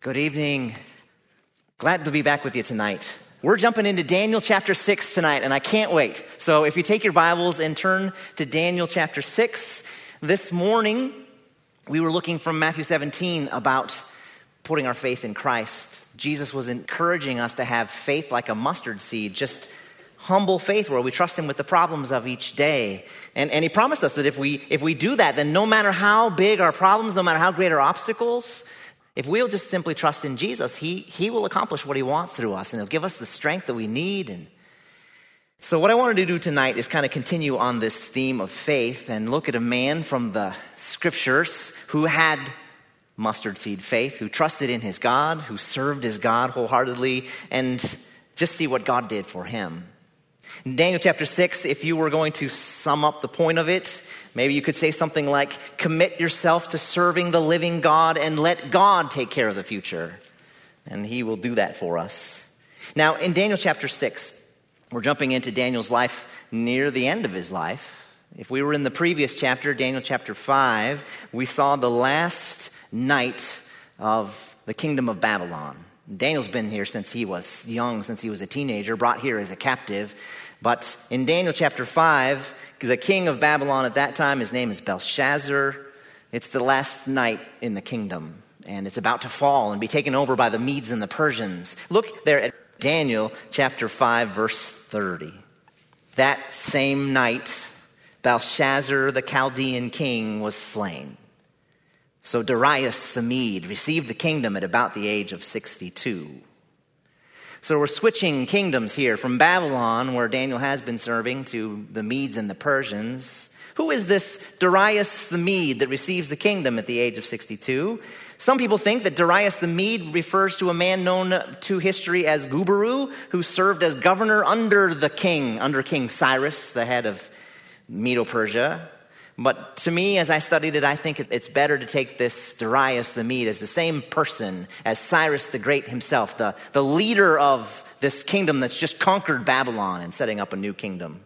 Good evening. Glad to be back with you tonight. We're jumping into Daniel chapter 6 tonight, and I can't wait. So if you take your Bibles and turn to Daniel chapter 6, this morning we were looking from Matthew 17 about putting our faith in Christ. Jesus was encouraging us to have faith like a mustard seed, just humble faith where we trust him with the problems of each day. And he promised us that if we do that, then no matter how big our problems, no matter how great our obstacles, if we'll just simply trust in Jesus, he will accomplish what he wants through us, and he'll give us the strength that we need. And so what I wanted to do tonight is kind of continue on this theme of faith and look at a man from the scriptures who had mustard seed faith, who trusted in his God, who served his God wholeheartedly, and just see what God did for him. In Daniel chapter 6, if you were going to sum up the point of it, maybe you could say something like, commit yourself to serving the living God and let God take care of the future. And he will do that for us. Now, in Daniel chapter 6, we're jumping into Daniel's life near the end of his life. If we were in the previous chapter, Daniel chapter 5, we saw the last night of the kingdom of Babylon. Daniel's been here since he was young, since he was a teenager, brought here as a captive. But in Daniel chapter 5, the king of Babylon at that time, his name is Belshazzar. It's the last night in the kingdom, and it's about to fall and be taken over by the Medes and the Persians. Look there at Daniel chapter 5, verse 30. That same night, Belshazzar, the Chaldean king, was slain. So Darius the Mede received the kingdom at about the age of 62. So we're switching kingdoms here from Babylon, where Daniel has been serving, to the Medes and the Persians. Who is this Darius the Mede that receives the kingdom at the age of 62? Some people think that Darius the Mede refers to a man known to history as Gubaru, who served as governor under King Cyrus, the head of Medo-Persia. But to me, as I studied it, I think it's better to take this Darius the Mede as the same person as Cyrus the Great himself, the leader of this kingdom that's just conquered Babylon and setting up a new kingdom.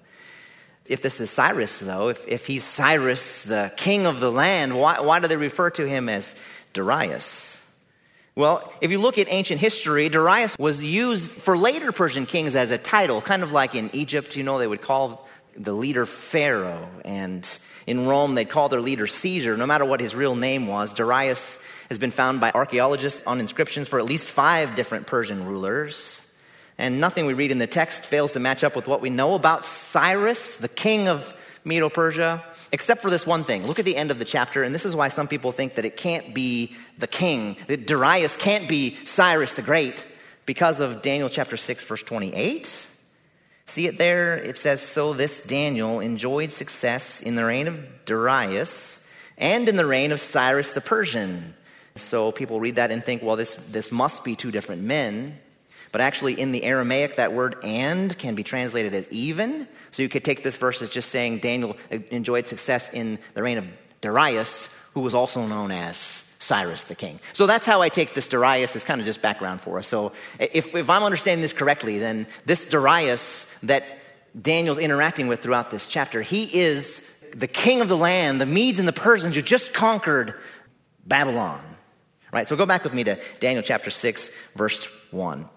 If this is Cyrus, though, if he's Cyrus, the king of the land, why do they refer to him as Darius? Well, if you look at ancient history, Darius was used for later Persian kings as a title, kind of like in Egypt, they would call the leader Pharaoh, and in Rome, they'd call their leader Caesar. No matter what his real name was, Darius has been found by archaeologists on inscriptions for at least 5 different Persian rulers. And nothing we read in the text fails to match up with what we know about Cyrus, the king of Medo-Persia, except for this one thing. Look at the end of the chapter, and this is why some people think that it can't be the king, that Darius can't be Cyrus the Great, because of Daniel chapter 6, verse 28. See it there? It says, so this Daniel enjoyed success in the reign of Darius and in the reign of Cyrus the Persian. So people read that and think, well, this must be 2 different men. But actually in the Aramaic, that word and can be translated as even. So you could take this verse as just saying Daniel enjoyed success in the reign of Darius, who was also known as Cyrus the king. So that's how I take this Darius as kind of just background for us. So if I'm understanding this correctly, then this Darius that Daniel's interacting with throughout this chapter, he is the king of the land, the Medes and the Persians who just conquered Babylon. Right, so go back with me to Daniel chapter 6, verse 1.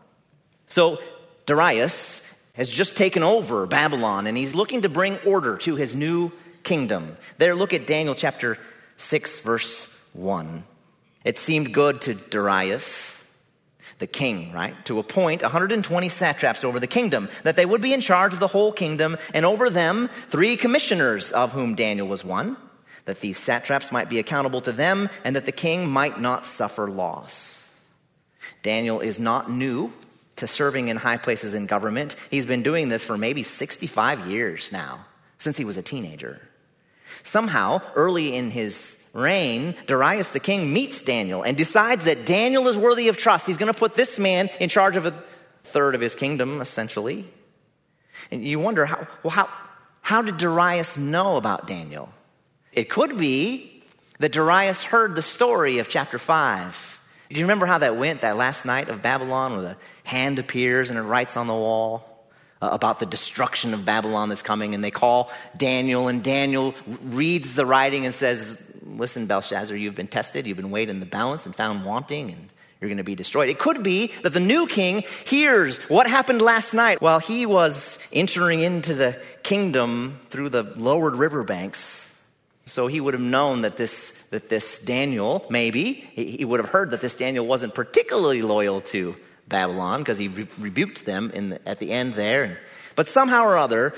So Darius has just taken over Babylon, and he's looking to bring order to his new kingdom. There, look at Daniel chapter 6, verse 1. It seemed good to Darius, the king, right, to appoint 120 satraps over the kingdom, that they would be in charge of the whole kingdom, and over them 3 commissioners, of whom Daniel was one, that these satraps might be accountable to them, and that the king might not suffer loss. Daniel is not new to serving in high places in government. He's been doing this for maybe 65 years now, since he was a teenager. Somehow, early in his reign, Darius the king meets Daniel and decides that Daniel is worthy of trust. He's going to put this man in charge of 1/3 of his kingdom, essentially. And you wonder, how did Darius know about Daniel? It could be that Darius heard the story of chapter 5. Do you remember how that went, that last night of Babylon, where the hand appears and it writes on the wall about the destruction of Babylon that's coming, and they call Daniel, and Daniel reads the writing and says, listen, Belshazzar, you've been tested, you've been weighed in the balance and found wanting, and You're going to be destroyed. It could be that the new king hears what happened last night while he was entering into the kingdom through the lowered riverbanks. So he would have known that this Daniel, maybe, he would have heard that this Daniel wasn't particularly loyal to Babylon because he rebuked them at the end there. But somehow or other,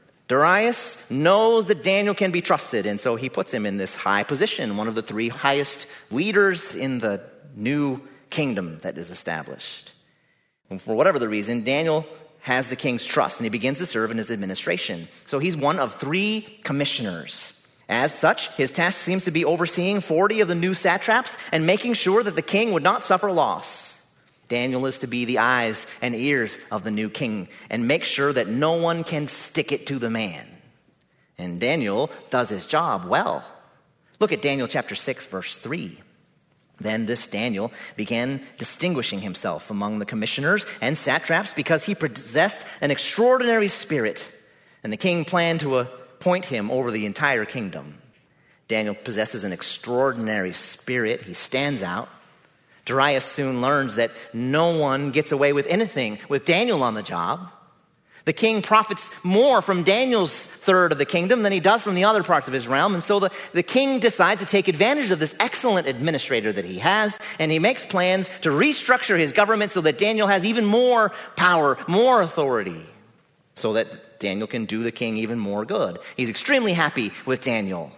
Darius knows that Daniel can be trusted, and so he puts him in this high position, one of the 3 highest leaders in the new kingdom that is established. And for whatever the reason, Daniel has the king's trust, and he begins to serve in his administration. So he's one of 3 commissioners. As such, his task seems to be overseeing 40 of the new satraps and making sure that the king would not suffer loss. Daniel is to be the eyes and ears of the new king and make sure that no one can stick it to the man. And Daniel does his job well. Look at Daniel chapter 6, verse 3. Then this Daniel began distinguishing himself among the commissioners and satraps because he possessed an extraordinary spirit, and the king planned to appoint him over the entire kingdom. Daniel possesses an extraordinary spirit. He stands out. Darius soon learns that no one gets away with anything with Daniel on the job. The king profits more from Daniel's third of the kingdom than he does from the other parts of his realm. And so the king decides to take advantage of this excellent administrator that he has, and he makes plans to restructure his government so that Daniel has even more power, more authority, so that Daniel can do the king even more good. He's extremely happy with Daniel.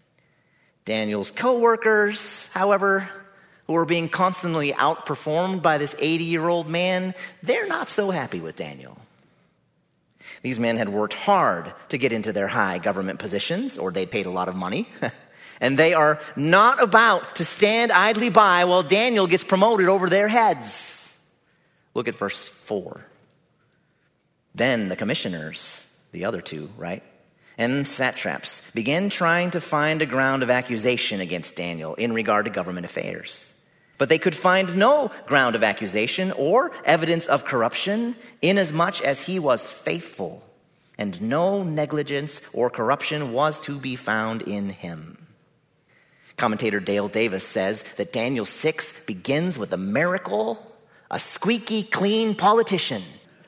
Daniel's co-workers, however, who are being constantly outperformed by this 80-year-old man, they're not so happy with Daniel. These men had worked hard to get into their high government positions, or they'd paid a lot of money. And they are not about to stand idly by while Daniel gets promoted over their heads. Look at verse 4. Then the commissioners, the other 2, right, and satraps began trying to find a ground of accusation against Daniel in regard to government affairs. But they could find no ground of accusation or evidence of corruption, inasmuch as he was faithful, and no negligence or corruption was to be found in him. Commentator Dale Davis says that Daniel 6 begins with a miracle, a squeaky clean politician.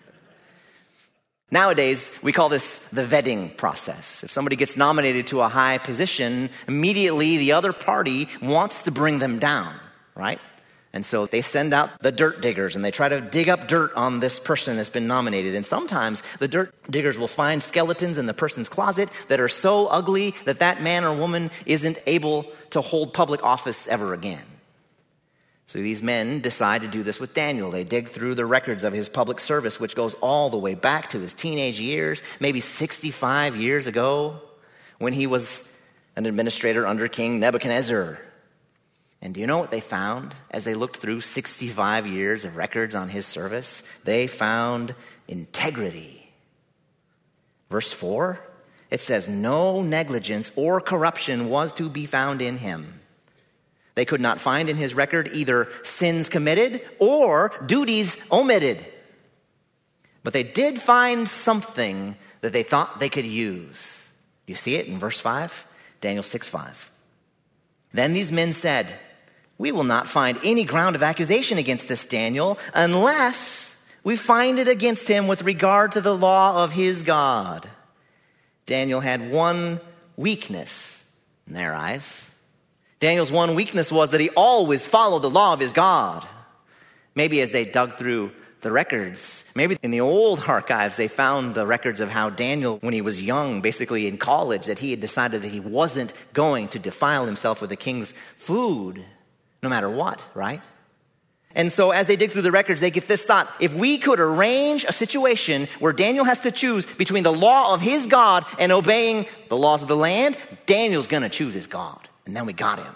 Nowadays, we call this the vetting process. If somebody gets nominated to a high position, immediately the other party wants to bring them down, right? And so they send out the dirt diggers and they try to dig up dirt on this person that's been nominated. And sometimes the dirt diggers will find skeletons in the person's closet that are so ugly that that man or woman isn't able to hold public office ever again. So these men decide to do this with Daniel. They dig through the records of his public service, which goes all the way back to his teenage years, maybe 65 years ago, when he was an administrator under King Nebuchadnezzar. And do you know what they found as they looked through 65 years of records on his service? They found integrity. Verse 4, it says, no negligence or corruption was to be found in him. They could not find in his record either sins committed or duties omitted. But they did find something that they thought they could use. You see it in verse 5? Daniel 6:5. Then these men said, we will not find any ground of accusation against this Daniel unless we find it against him with regard to the law of his God. Daniel had one weakness in their eyes. Daniel's one weakness was that he always followed the law of his God. Maybe as they dug through the records, maybe in the old archives, they found the records of how Daniel, when he was young, basically in college, that he had decided that he wasn't going to defile himself with the king's food, no matter what, right? And so as they dig through the records, they get this thought: if we could arrange a situation where Daniel has to choose between the law of his God and obeying the laws of the land, Daniel's going to choose his God. And then we got him.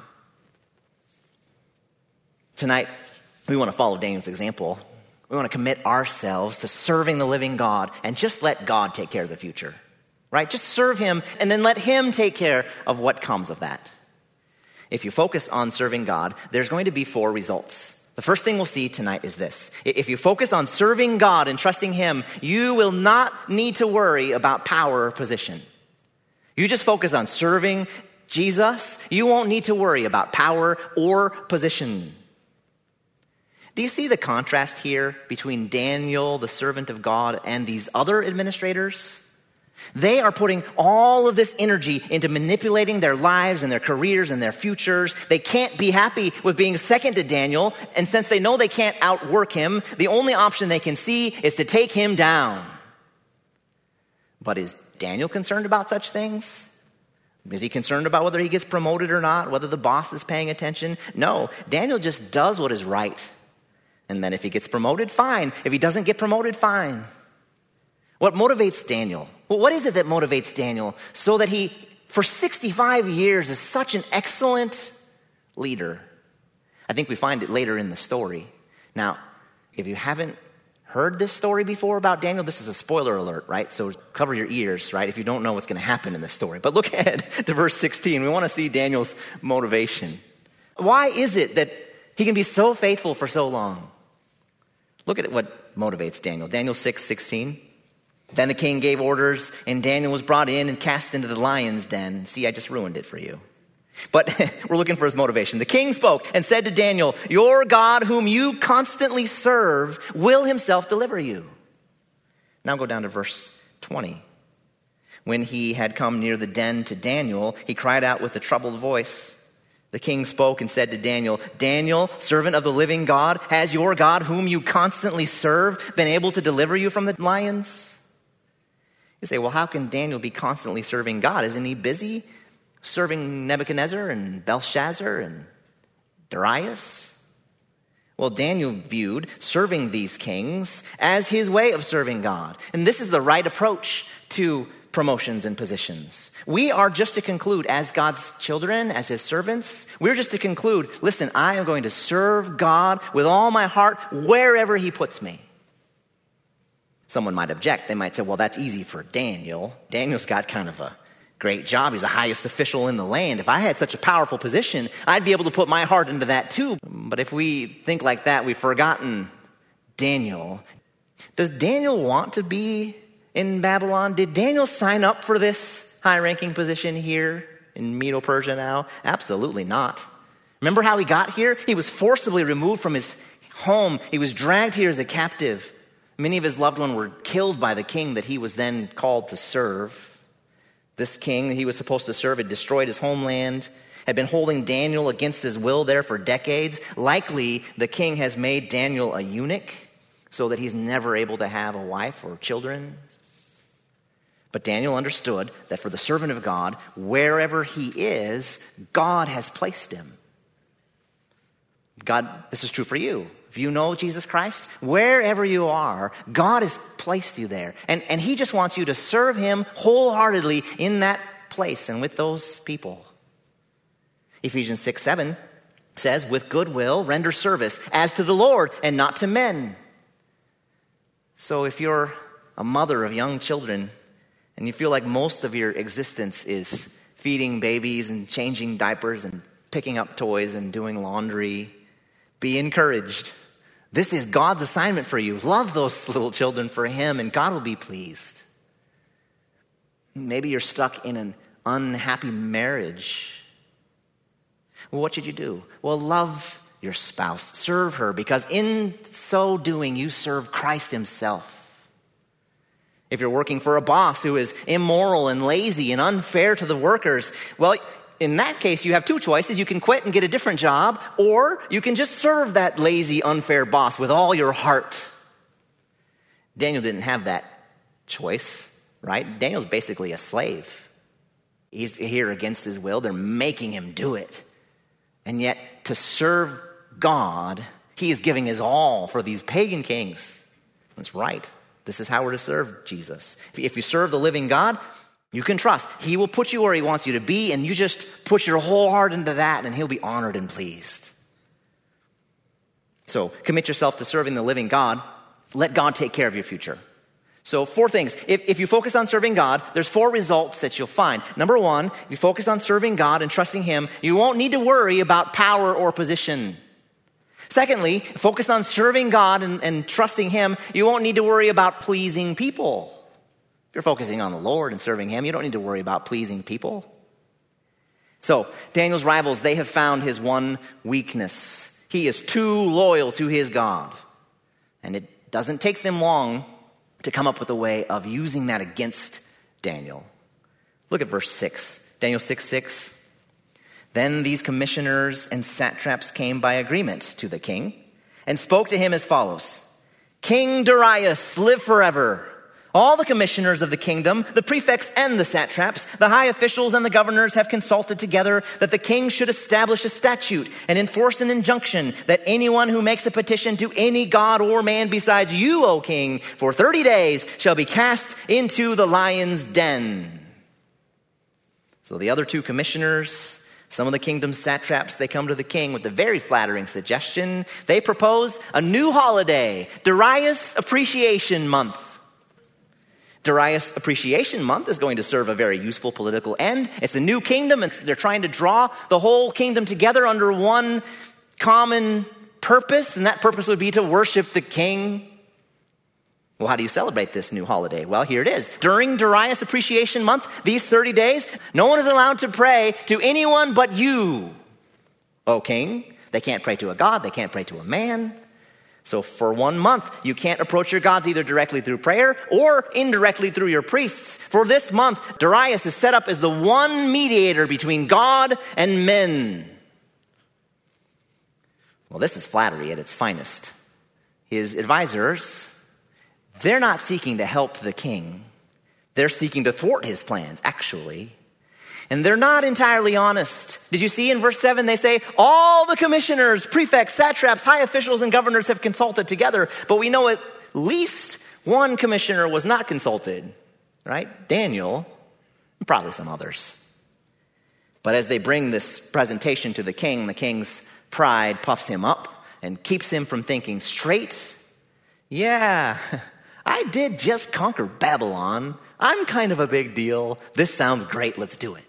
Tonight, we want to follow Daniel's example. We want to commit ourselves to serving the living God and just let God take care of the future, right? Just serve him and then let him take care of what comes of that. If you focus on serving God, there's going to be 4 results. The first thing we'll see tonight is this. If you focus on serving God and trusting him, you will not need to worry about power or position. You just focus on serving Jesus, you won't need to worry about power or position. Do you see the contrast here between Daniel, the servant of God, and these other administrators? They are putting all of this energy into manipulating their lives and their careers and their futures. They can't be happy with being second to Daniel, and since they know they can't outwork him, the only option they can see is to take him down. But is Daniel concerned about such things? Is he concerned about whether he gets promoted or not, whether the boss is paying attention? No, Daniel just does what is right. And then if he gets promoted, fine. If he doesn't get promoted, fine. What motivates Daniel? Well, what is it that motivates Daniel so that he, for 65 years, is such an excellent leader? I think we find it later in the story. Now, if you haven't heard this story before about Daniel, this is a spoiler alert, right? So cover your ears, right, if you don't know what's going to happen in this story. But look ahead to verse 16. We want to see Daniel's motivation. Why is it that he can be so faithful for so long? Look at what motivates Daniel. Daniel 6:16. Then the king gave orders, and Daniel was brought in and cast into the lion's den. See, I just ruined it for you. But we're looking for his motivation. The king spoke and said to Daniel, "Your God, whom you constantly serve, will himself deliver you." Now go down to verse 20. When he had come near the den to Daniel, he cried out with a troubled voice. The king spoke and said to Daniel, "Daniel, servant of the living God, has your God, whom you constantly serve, been able to deliver you from the lions?" You say, well, how can Daniel be constantly serving God? Isn't he busy serving Nebuchadnezzar and Belshazzar and Darius? Well, Daniel viewed serving these kings as his way of serving God. And this is the right approach to promotions and positions. We are just to conclude as God's children, as his servants, we're just to conclude, listen, I am going to serve God with all my heart wherever he puts me. Someone might object. They might say, well, that's easy for Daniel. Daniel's got kind of a great job. He's the highest official in the land. If I had such a powerful position, I'd be able to put my heart into that too. But if we think like that, we've forgotten Daniel. Does Daniel want to be in Babylon? Did Daniel sign up for this high-ranking position here in Medo-Persia now? Absolutely not. Remember how he got here? He was forcibly removed from his home. He was dragged here as a captive. Many of his loved ones were killed by the king that he was then called to serve. This king that he was supposed to serve had destroyed his homeland, had been holding Daniel against his will there for decades. Likely, the king has made Daniel a eunuch so that he's never able to have a wife or children. But Daniel understood that for the servant of God, wherever he is, God has placed him. God, this is true for you. If you know Jesus Christ, wherever you are, God has placed you there. And he just wants you to serve him wholeheartedly in that place and with those people. Ephesians 6:7 says, with good will, render service as to the Lord and not to men. So if you're a mother of young children and you feel like most of your existence is feeding babies and changing diapers and picking up toys and doing laundry, be encouraged. This is God's assignment for you. Love those little children for him, and God will be pleased. Maybe you're stuck in an unhappy marriage. Well, what should you do? Well, love your spouse. Serve her, because in so doing, you serve Christ himself. If you're working for a boss who is immoral and lazy and unfair to the workers, well, in that case, you have two choices. You can quit and get a different job, or you can just serve that lazy, unfair boss with all your heart. Daniel didn't have that choice, right? Daniel's basically a slave. He's here against his will. They're making him do it. And yet, to serve God, he is giving his all for these pagan kings. That's right. This is how we're to serve Jesus. If you serve the living God, you can trust. He will put you where he wants you to be, and you just put your whole heart into that, and he'll be honored and pleased. So commit yourself to serving the living God. Let God take care of your future. So 4 things. If you focus on serving God, there's 4 results that you'll find. Number 1, if you focus on serving God and trusting him, you won't need to worry about power or position. Secondly, focus on serving God and trusting him. You won't need to worry about pleasing people. If you're focusing on the Lord and serving him, you don't need to worry about pleasing people. So, Daniel's rivals, they have found his one weakness. He is too loyal to his God. And it doesn't take them long to come up with a way of using that against Daniel. Look at verse 6. Daniel 6:6. Then these commissioners and satraps came by agreement to the king and spoke to him as follows. King Darius, live forever. All the commissioners of the kingdom, the prefects and the satraps, the high officials and the governors have consulted together that the king should establish a statute and enforce an injunction that anyone who makes a petition to any god or man besides you, O king, for 30 days shall be cast into the lion's den. So the other two commissioners, some of the kingdom's satraps, they come to the king with a very flattering suggestion. They propose a new holiday, Darius Appreciation Month. Darius Appreciation Month is going to serve a very useful political end. It's a new kingdom, and they're trying to draw the whole kingdom together under one common purpose, and that purpose would be to worship the king. Well, how do you celebrate this new holiday? Well, here it is. During Darius Appreciation Month, these 30 days, no one is allowed to pray to anyone but you, O king. They can't pray to a god. They can't pray to a man. So for 1 month, you can't approach your gods either directly through prayer or indirectly through your priests. For this month, Darius is set up as the one mediator between God and men. Well, this is flattery at its finest. His advisors, they're not seeking to help the king. They're seeking to thwart his plans, actually. And they're not entirely honest. Did you see in verse 7, they say, all the commissioners, prefects, satraps, high officials, and governors have consulted together. But we know at least one commissioner was not consulted, right? Daniel, and probably some others. But as they bring this presentation to the king's pride puffs him up and keeps him from thinking straight. Yeah, I did just conquer Babylon. I'm kind of a big deal. This sounds great. Let's do it.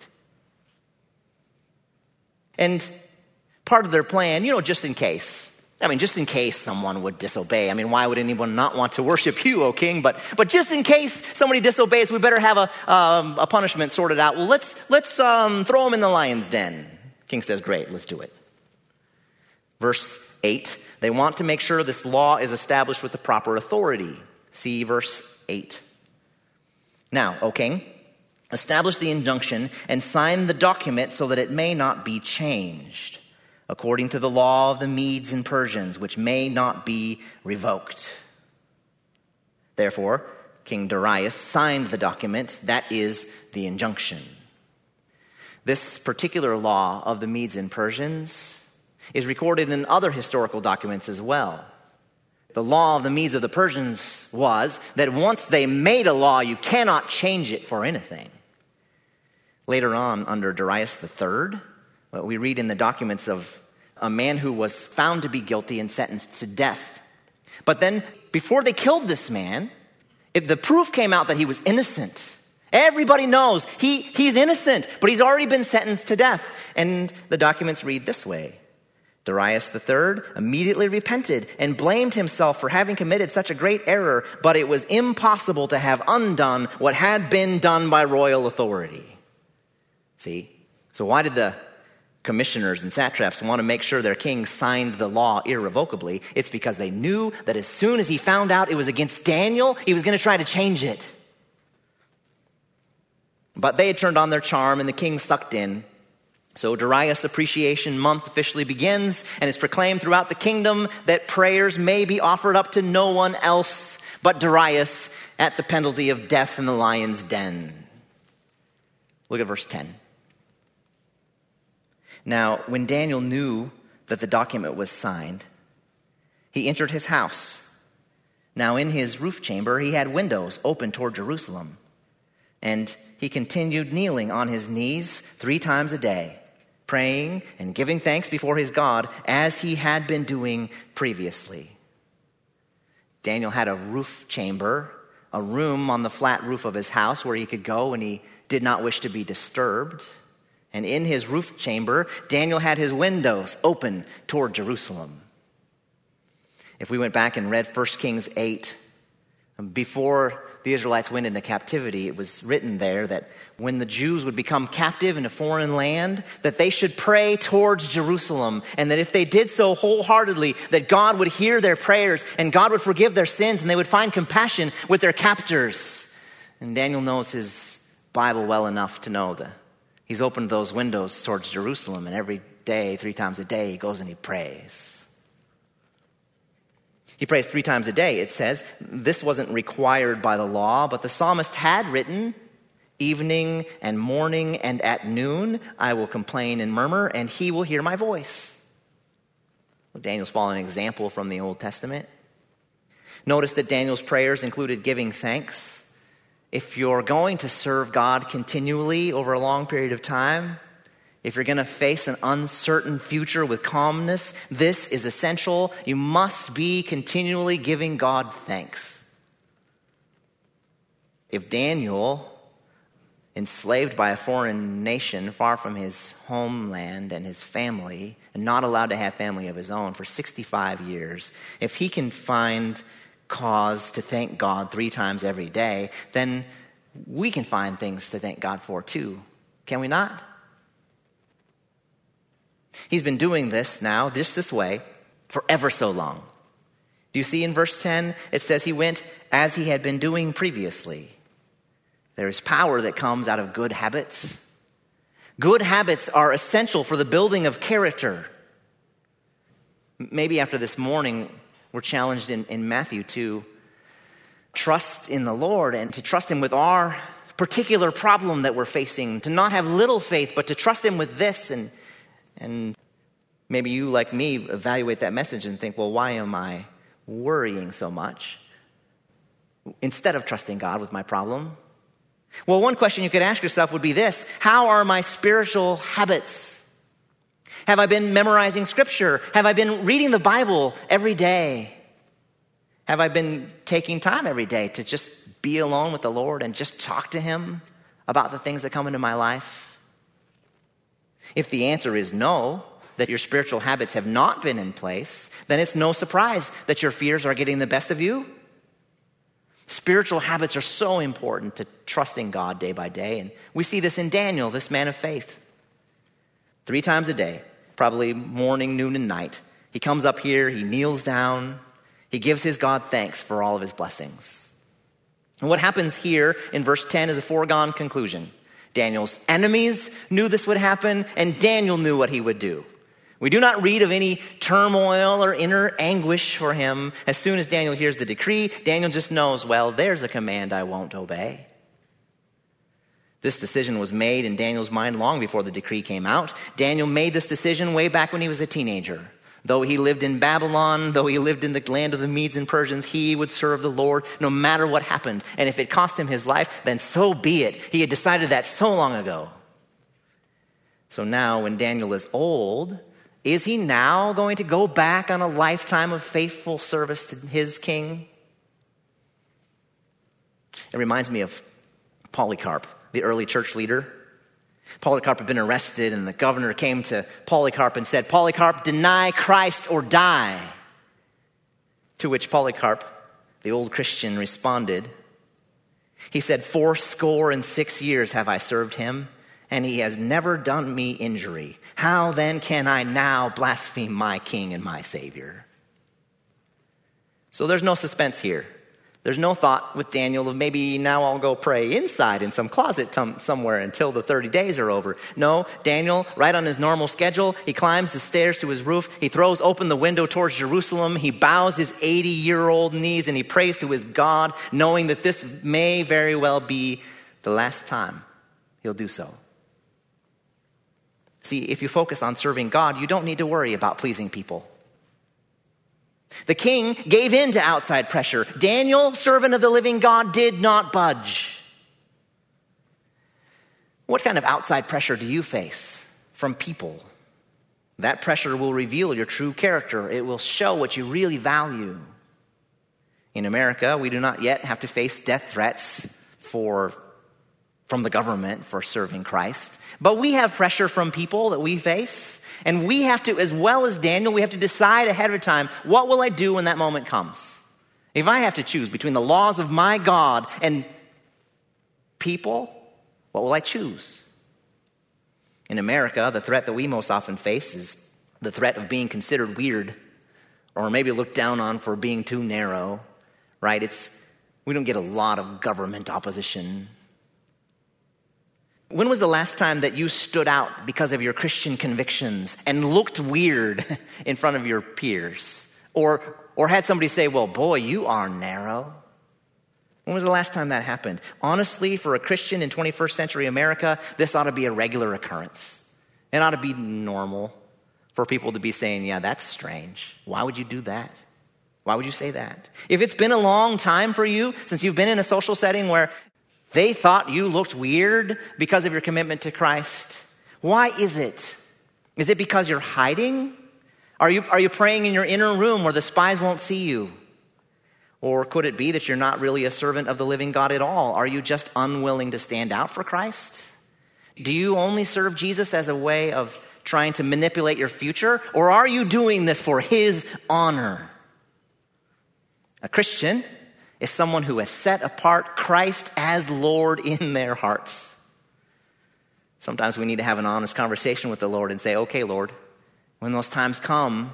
And part of their plan, just in case someone would disobey. Why would anyone not want to worship you, O king? But just in case somebody disobeys, we better have a punishment sorted out. Well, let's throw him in the lion's den. King says, great, let's do it. Verse 8, they want to make sure this law is established with the proper authority. See verse 8. Now, O king, establish the injunction and sign the document so that it may not be changed, according to the law of the Medes and Persians, which may not be revoked. Therefore, King Darius signed the document, that is the injunction. This particular law of the Medes and Persians is recorded in other historical documents as well. The law of the Medes of the Persians was that once they made a law, you cannot change it for anything. Later on, under Darius III, we read in the documents of a man who was found to be guilty and sentenced to death. But then, before they killed this man, the proof came out that he was innocent. Everybody knows he's innocent, but he's already been sentenced to death. And the documents read this way. Darius III immediately repented and blamed himself for having committed such a great error, but it was impossible to have undone what had been done by royal authority. See? So why did the commissioners and satraps want to make sure their king signed the law irrevocably? It's because they knew that as soon as he found out it was against Daniel, he was going to try to change it. But they had turned on their charm and the king sucked in. So Darius Appreciation Month officially begins, and it's proclaimed throughout the kingdom that prayers may be offered up to no one else but Darius at the penalty of death in the lion's den. Look at verse 10. Now, when Daniel knew that the document was signed, he entered his house. Now, in his roof chamber, he had windows open toward Jerusalem. And he continued kneeling on his knees 3 times a day, praying and giving thanks before his God as he had been doing previously. Daniel had a roof chamber, a room on the flat roof of his house where he could go when he did not wish to be disturbed. And in his roof chamber, Daniel had his windows open toward Jerusalem. If we went back and read 1 Kings 8, Before the Israelites went into captivity, it was written there that when the Jews would become captive in a foreign land, that they should pray towards Jerusalem, and that if they did so wholeheartedly, that God would hear their prayers and God would forgive their sins and they would find compassion with their captors. And Daniel knows his Bible well enough to know that he's opened those windows towards Jerusalem, and every day, 3 times a day, he goes and he prays. He prays 3 times a day. It says this wasn't required by the law, but the psalmist had written, evening and morning and at noon, I will complain and murmur, and he will hear my voice. Well, Daniel's following an example from the Old Testament. Notice that Daniel's prayers included giving thanks. If you're going to serve God continually over a long period of time, if you're going to face an uncertain future with calmness, this is essential. You must be continually giving God thanks. If Daniel, enslaved by a foreign nation, far from his homeland and his family, and not allowed to have family of his own for 65 years, if he can find cause to thank God 3 times every day, then we can find things to thank God for too. Can we not? He's been doing this now, this way, for ever so long. Do you see in verse 10? It says he went as he had been doing previously. There is power that comes out of good habits. Good habits are essential for the building of character. Maybe after this morning, we're challenged in Matthew to trust in the Lord and to trust him with our particular problem that we're facing, to not have little faith, but to trust him with this. And maybe you, like me, evaluate that message and think, well, why am I worrying so much instead of trusting God with my problem? Well, one question you could ask yourself would be this: how are my spiritual habits? Have I been memorizing scripture? Have I been reading the Bible every day? Have I been taking time every day to just be alone with the Lord and just talk to him about the things that come into my life? If the answer is no, that your spiritual habits have not been in place, then it's no surprise that your fears are getting the best of you. Spiritual habits are so important to trusting God day by day. And we see this in Daniel, this man of faith. 3 times a day, probably morning, noon, and night. He comes up here, he kneels down, he gives his God thanks for all of his blessings. And what happens here in verse 10 is a foregone conclusion. Daniel's enemies knew this would happen, and Daniel knew what he would do. We do not read of any turmoil or inner anguish for him. As soon as Daniel hears the decree, Daniel just knows, well, there's a command I won't obey. This decision was made in Daniel's mind long before the decree came out. Daniel made this decision way back when he was a teenager. Though he lived in Babylon, though he lived in the land of the Medes and Persians, he would serve the Lord no matter what happened. And if it cost him his life, then so be it. He had decided that so long ago. So now when Daniel is old, is he now going to go back on a lifetime of faithful service to his king? It reminds me of Polycarp, the early church leader. Polycarp had been arrested, and the governor came to Polycarp and said, "Polycarp, deny Christ or die." To which Polycarp, the old Christian, responded. He said, 66 years have I served him, and he has never done me injury. How then can I now blaspheme my king and my Savior? So there's no suspense here. There's no thought with Daniel of maybe now I'll go pray inside in some closet somewhere until the 30 days are over. No, Daniel, right on his normal schedule, he climbs the stairs to his roof. He throws open the window towards Jerusalem. He bows his 80-year-old knees and he prays to his God, knowing that this may very well be the last time he'll do so. See, if you focus on serving God, you don't need to worry about pleasing people. The king gave in to outside pressure. Daniel, servant of the living God, did not budge. What kind of outside pressure do you face from people? That pressure will reveal your true character. It will show what you really value. In America, we do not yet have to face death threats from the government for serving Christ. But we have pressure from people that we face. And we have to, as well as Daniel, we have to decide ahead of time, what will I do when that moment comes? If I have to choose between the laws of my God and people, what will I choose? In America, the threat that we most often face is the threat of being considered weird or maybe looked down on for being too narrow, right? We don't get a lot of government opposition. When was the last time that you stood out because of your Christian convictions and looked weird in front of your peers? Or had somebody say, well, boy, you are narrow. When was the last time that happened? Honestly, for a Christian in 21st century America, this ought to be a regular occurrence. It ought to be normal for people to be saying, yeah, that's strange. Why would you do that? Why would you say that? If it's been a long time for you since you've been in a social setting where they thought you looked weird because of your commitment to Christ, why is it? Is it because you're hiding? Are you praying in your inner room where the spies won't see you? Or could it be that you're not really a servant of the living God at all? Are you just unwilling to stand out for Christ? Do you only serve Jesus as a way of trying to manipulate your future? Or are you doing this for his honor? A Christian is someone who has set apart Christ as Lord in their hearts. Sometimes we need to have an honest conversation with the Lord and say, okay, Lord, when those times come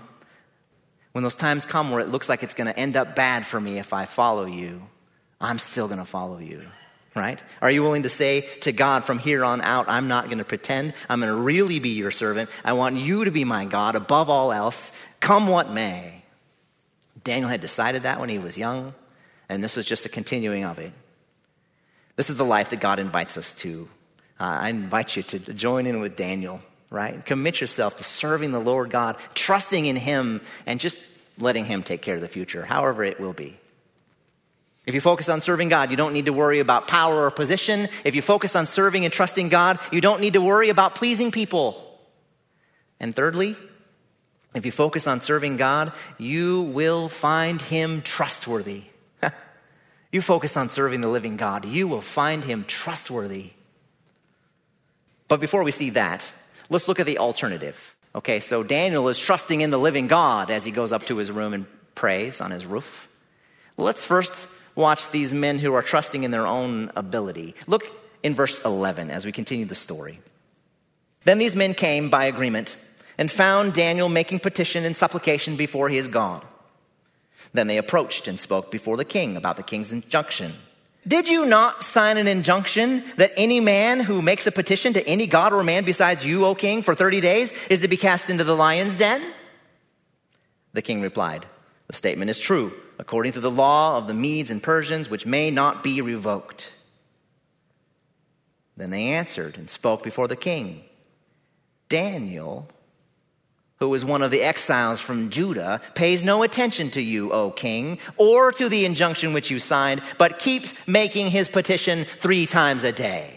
where it looks like it's going to end up bad for me if I follow you, I'm still going to follow you, right? Are you willing to say to God from here on out, I'm not going to pretend, I'm going to really be your servant. I want you to be my God above all else, come what may. Daniel had decided that when he was young. And this is just a continuing of it. This is the life that God invites us to. I invite you to join in with Daniel, right? Commit yourself to serving the Lord God, trusting in him, and just letting him take care of the future, however it will be. If you focus on serving God, you don't need to worry about power or position. If you focus on serving and trusting God, you don't need to worry about pleasing people. And thirdly, if you focus on serving God, you will find him trustworthy. You focus on serving the living God, you will find him trustworthy. But before we see that, let's look at the alternative. Okay, so Daniel is trusting in the living God as he goes up to his room and prays on his roof. Let's first watch these men who are trusting in their own ability. Look in verse 11 as we continue the story. Then these men came by agreement and found Daniel making petition and supplication before his God. Then they approached and spoke before the king about the king's injunction. Did you not sign an injunction that any man who makes a petition to any god or man besides you, O king, for 30 days is to be cast into the lion's den? The king replied, the statement is true, according to the law of the Medes and Persians, which may not be revoked. Then they answered and spoke before the king. Daniel, who is one of the exiles from Judah, pays no attention to you, O king, or to the injunction which you signed, but keeps making his petition 3 times a day.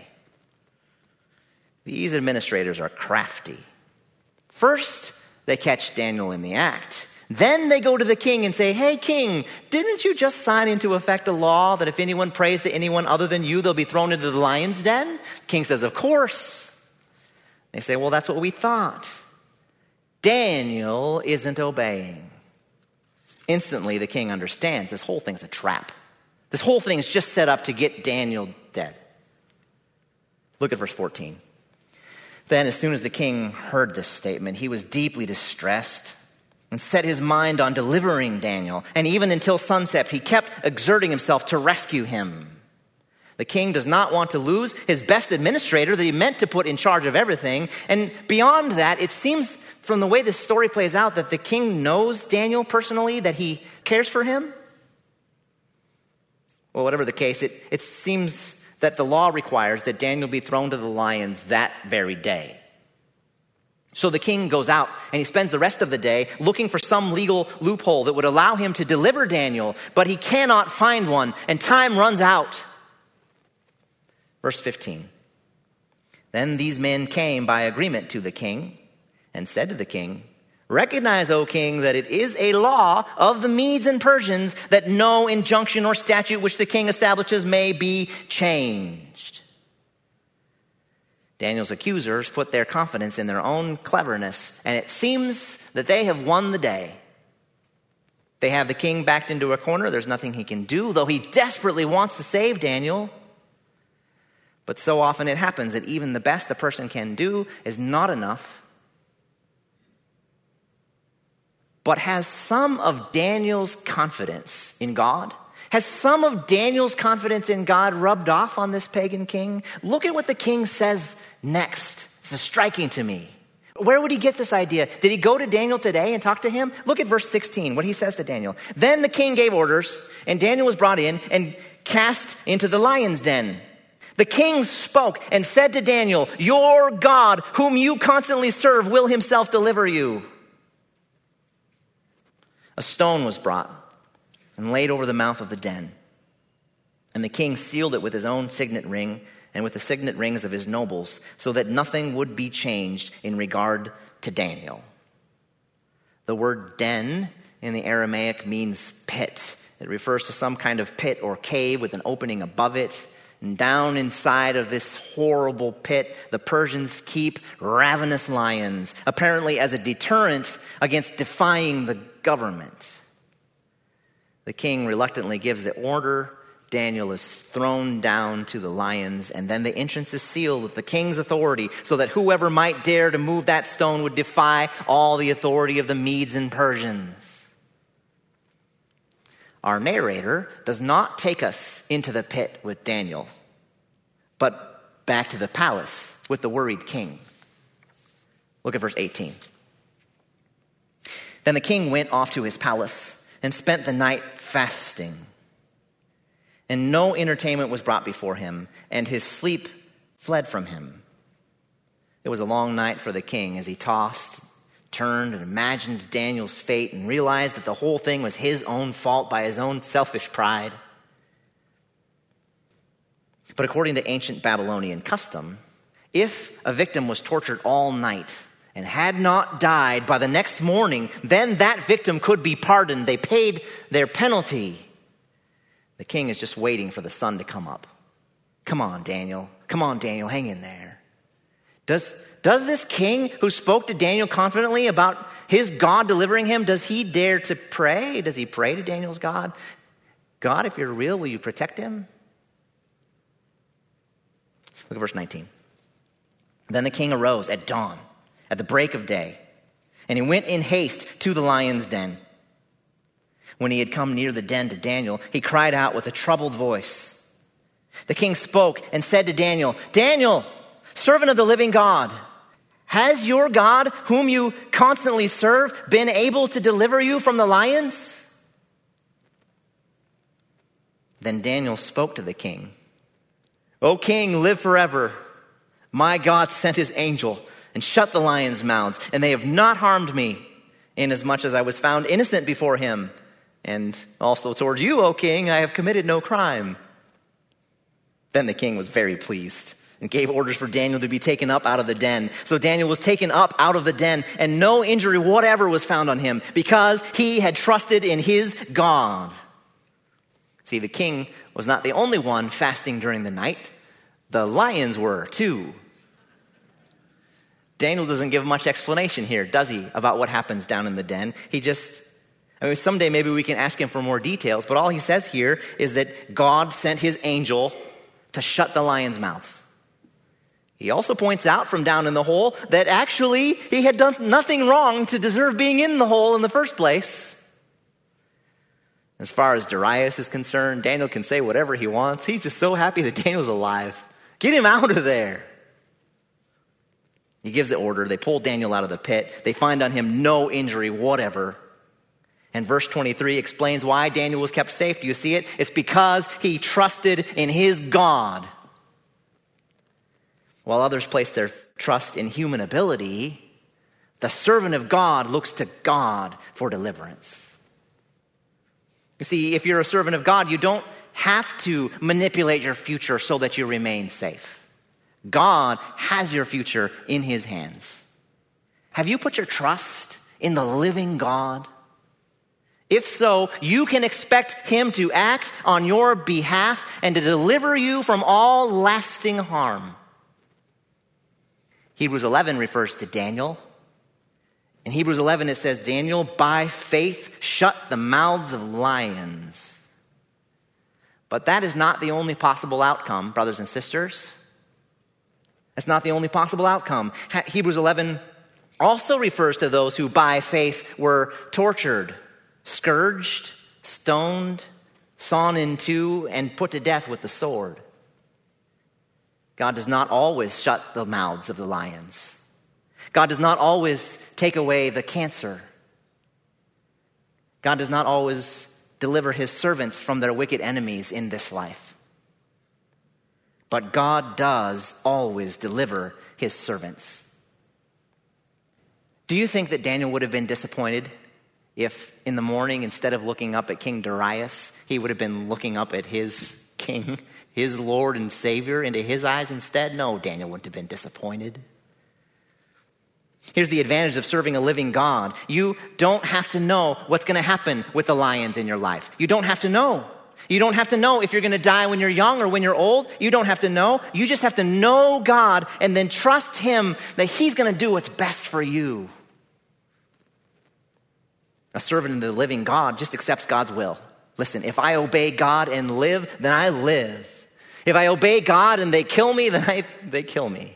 These administrators are crafty. First, they catch Daniel in the act. Then they go to the king and say, hey, king, didn't you just sign into effect a law that if anyone prays to anyone other than you, they'll be thrown into the lion's den? King says, of course. They say, well, that's what we thought. Daniel isn't obeying. Instantly, the king understands this whole thing's a trap. This whole thing is just set up to get Daniel dead. Look at verse 14. Then, as soon as the king heard this statement, he was deeply distressed and set his mind on delivering Daniel. And even until sunset, he kept exerting himself to rescue him. The king does not want to lose his best administrator that he meant to put in charge of everything. And beyond that, it seems from the way this story plays out that the king knows Daniel personally, that he cares for him. Well, whatever the case, it seems that the law requires that Daniel be thrown to the lions that very day. So the king goes out and he spends the rest of the day looking for some legal loophole that would allow him to deliver Daniel, but he cannot find one, and time runs out. Verse 15. Then these men came by agreement to the king and said to the king, recognize, O king, that it is a law of the Medes and Persians that no injunction or statute which the king establishes may be changed. Daniel's accusers put their confidence in their own cleverness, and it seems that they have won the day. They have the king backed into a corner. There's nothing he can do, though he desperately wants to save Daniel. But so often it happens that even the best a person can do is not enough. But has some of Daniel's confidence in God, has some of Daniel's confidence in God rubbed off on this pagan king? Look at what the king says next. This is striking to me. Where would he get this idea? Did he go to Daniel today and talk to him? Look at verse 16, what he says to Daniel. Then the king gave orders, and Daniel was brought in and cast into the lion's den. The king spoke and said to Daniel, "Your God, whom you constantly serve, will himself deliver you." A stone was brought and laid over the mouth of the den. And the king sealed it with his own signet ring and with the signet rings of his nobles, so that nothing would be changed in regard to Daniel. The word den in the Aramaic means pit. It refers to some kind of pit or cave with an opening above it. And down inside of this horrible pit, the Persians keep ravenous lions, apparently as a deterrent against defying the government. The king reluctantly gives the order. Daniel is thrown down to the lions, and then the entrance is sealed with the king's authority, so that whoever might dare to move that stone would defy all the authority of the Medes and Persians. Our narrator does not take us into the pit with Daniel, but back to the palace with the worried king. Look at verse 18. Then the king went off to his palace and spent the night fasting. And no entertainment was brought before him, and his sleep fled from him. It was a long night for the king as he tossed, turned, and imagined Daniel's fate and realized that the whole thing was his own fault by his own selfish pride. But according to ancient Babylonian custom, if a victim was tortured all night and had not died by the next morning, then that victim could be pardoned. They paid their penalty. The king is just waiting for the sun to come up. Come on, Daniel. Come on, Daniel. Hang in there. Does this king who spoke to Daniel confidently about his God delivering him, does he dare to pray? Does he pray to Daniel's God? God, if you're real, will you protect him? Look at verse 19. Then the king arose at dawn, at the break of day, and he went in haste to the lion's den. When he had come near the den to Daniel, he cried out with a troubled voice. The king spoke and said to Daniel, "Daniel, servant of the living God, has your God, whom you constantly serve, been able to deliver you from the lions?" Then Daniel spoke to the king. "O king, live forever. My God sent his angel and shut the lions' mouths, and they have not harmed me, inasmuch as I was found innocent before him. And also towards you, O king, I have committed no crime." Then the king was very pleased and gave orders for Daniel to be taken up out of the den. So Daniel was taken up out of the den, and no injury whatever was found on him, because he had trusted in his God. See, the king was not the only one fasting during the night. The lions were too. Daniel doesn't give much explanation here, does he, about what happens down in the den? Someday maybe we can ask him for more details, but all he says here is that God sent his angel to shut the lions' mouths. He also points out from down in the hole that actually he had done nothing wrong to deserve being in the hole in the first place. As far as Darius is concerned, Daniel can say whatever he wants. He's just so happy that Daniel's alive. Get him out of there. He gives the order. They pull Daniel out of the pit. They find on him no injury whatever. And verse 23 explains why Daniel was kept safe. Do you see it? It's because he trusted in his God. While others place their trust in human ability, the servant of God looks to God for deliverance. You see, if you're a servant of God, you don't have to manipulate your future so that you remain safe. God has your future in his hands. Have you put your trust in the living God? If so, you can expect him to act on your behalf and to deliver you from all lasting harm. Hebrews 11 refers to Daniel, In Hebrews 11, it says, Daniel, by faith, shut the mouths of lions. But that is not the only possible outcome, brothers and sisters. That's not the only possible outcome. Hebrews 11 also refers to those who by faith were tortured, scourged, stoned, sawn in two, and put to death with the sword. God does not always shut the mouths of the lions. God does not always take away the cancer. God does not always deliver his servants from their wicked enemies in this life. But God does always deliver his servants. Do you think that Daniel would have been disappointed if in the morning, instead of looking up at King Darius, he would have been looking up at his king, his Lord and Savior, into his eyes instead? No, Daniel wouldn't have been disappointed. Here's the advantage of serving a living God. You don't have to know what's going to happen with the lions in your life. You don't have to know. You don't have to know if you're going to die when you're young or when you're old. You don't have to know. You just have to know God and then trust him that he's going to do what's best for you. A servant of the living God just accepts God's will. Listen, if I obey God and live, then I live. If I obey God and they kill me, then they kill me.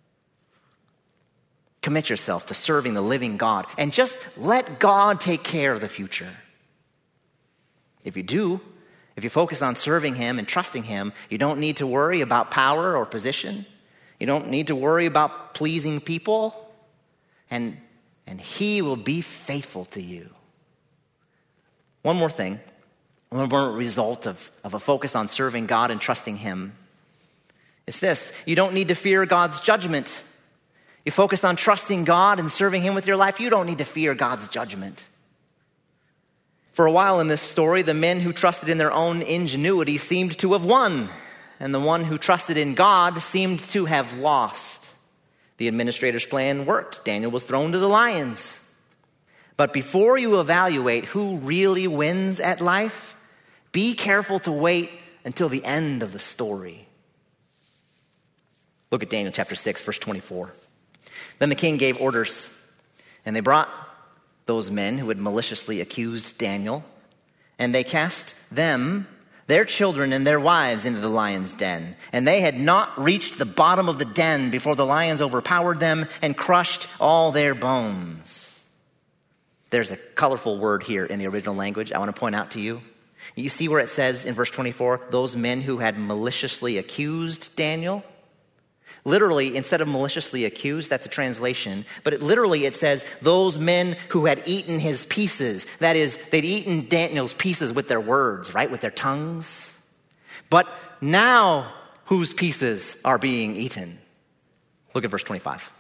Commit yourself to serving the living God and just let God take care of the future. If you do, if you focus on serving him and trusting him, you don't need to worry about power or position. You don't need to worry about pleasing people. And he will be faithful to you. One more thing, one more result of a focus on serving God and trusting him is this: you don't need to fear God's judgment. You focus on trusting God and serving him with your life, you don't need to fear God's judgment. For a while in this story, the men who trusted in their own ingenuity seemed to have won, and the one who trusted in God seemed to have lost. The administrator's plan worked. Daniel was thrown to the lions. But before you evaluate who really wins at life, be careful to wait until the end of the story. Look at Daniel chapter 6, verse 24. Then the king gave orders, and they brought those men who had maliciously accused Daniel, and they cast them, their children and their wives, into the lion's den. And they had not reached the bottom of the den before the lions overpowered them and crushed all their bones. There's a colorful word here in the original language I want to point out to you. You see where it says in verse 24, those men who had maliciously accused Daniel? Literally, instead of maliciously accused, that's a translation, but it says those men who had eaten his pieces. That is, they'd eaten Daniel's pieces with their words, right, with their tongues. But now, whose pieces are being eaten? Look at verse 25.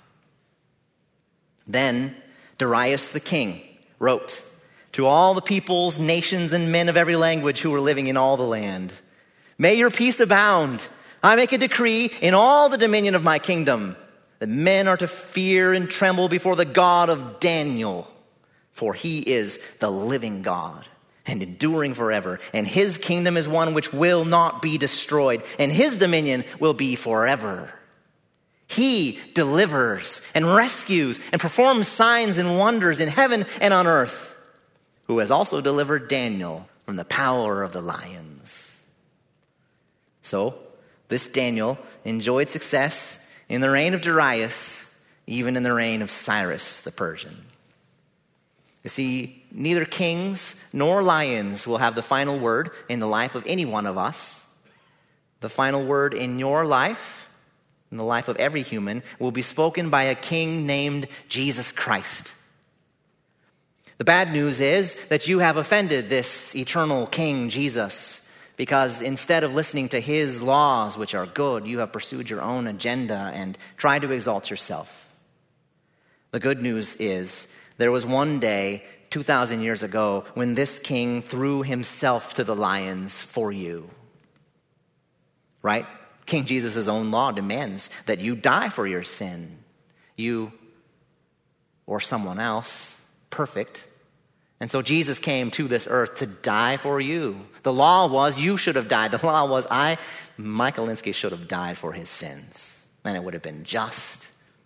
Then Darius the king wrote to all the peoples, nations, and men of every language who were living in all the land, may your peace abound. I make a decree in all the dominion of my kingdom that men are to fear and tremble before the God of Daniel, for he is the living God and enduring forever. And his kingdom is one which will not be destroyed, and his dominion will be forever. He delivers and rescues and performs signs and wonders in heaven and on earth, who has also delivered Daniel from the power of the lions. So, this Daniel enjoyed success in the reign of Darius, even in the reign of Cyrus the Persian. You see, neither kings nor lions will have the final word in the life of any one of us. The final word in your life, in the life of every human, will be spoken by a king named Jesus Christ. The bad news is that you have offended this eternal King Jesus, because instead of listening to his laws, which are good, you have pursued your own agenda and tried to exalt yourself. The good news is there was one day 2,000 years ago when this king threw himself to the lions for you. Right? King Jesus' own law demands that you die for your sin. You or someone else, perfect. And so Jesus came to this earth to die for you. The law was you should have died. The law was Mike Alinsky, should have died for his sins. And it would have been just.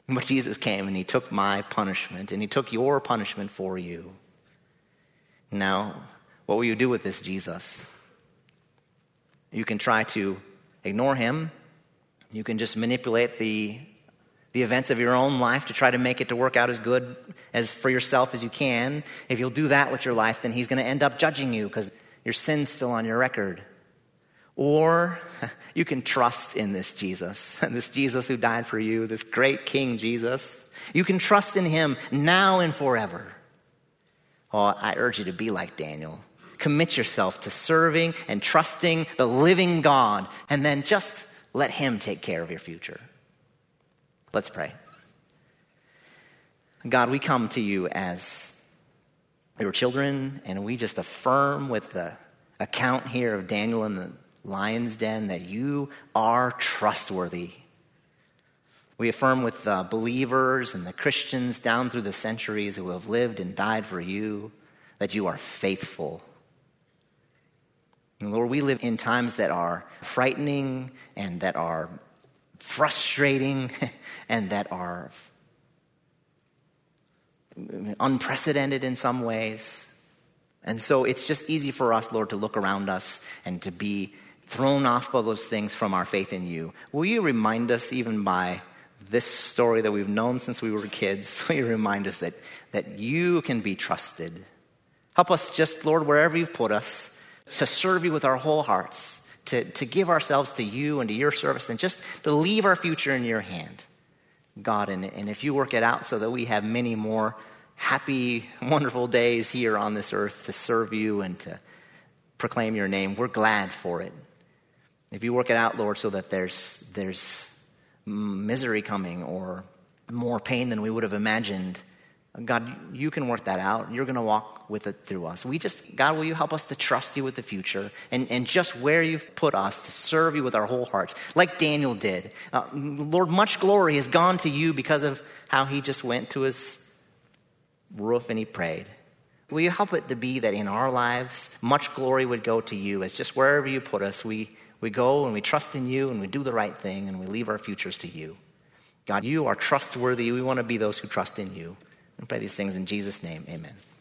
But Jesus came and he took my punishment and he took your punishment for you. Now, what will you do with this Jesus? You can try to ignore him. You can just manipulate the events of your own life to try to make it to work out as good as for yourself as you can. If you'll do that with your life, then he's going to end up judging you because your sin's still on your record. Or you can trust in this Jesus who died for you, this great King Jesus. You can trust in him now and forever. Oh, I urge you to be like Daniel. Commit yourself to serving and trusting the living God, and then just let him take care of your future. Let's pray. God, we come to you as your children, and we just affirm with the account here of Daniel in the lion's den that you are trustworthy. We affirm with the believers and the Christians down through the centuries who have lived and died for you that you are faithful. And Lord, we live in times that are frightening and that are frustrating and that are unprecedented in some ways. And so it's just easy for us, Lord, to look around us and to be thrown off by those things from our faith in you. Will you remind us, even by this story that we've known since we were kids, will you remind us that you can be trusted? Help us just, Lord, wherever you've put us, to serve you with our whole hearts, to give ourselves to you and to your service, and just to leave our future in your hand, God. And if you work it out so that we have many more happy, wonderful days here on this earth to serve you and to proclaim your name, we're glad for it. If you work it out, Lord, so that there's misery coming or more pain than we would have imagined, God, you can work that out. You're going to walk with it through us. God, will you help us to trust you with the future and just where you've put us to serve you with our whole hearts, like Daniel did. Lord, much glory has gone to you because of how he just went to his roof and he prayed. Will you help it to be that in our lives, much glory would go to you as just wherever you put us, we go and we trust in you and we do the right thing and we leave our futures to you. God, you are trustworthy. We want to be those who trust in you. And pray these things in Jesus' name, amen.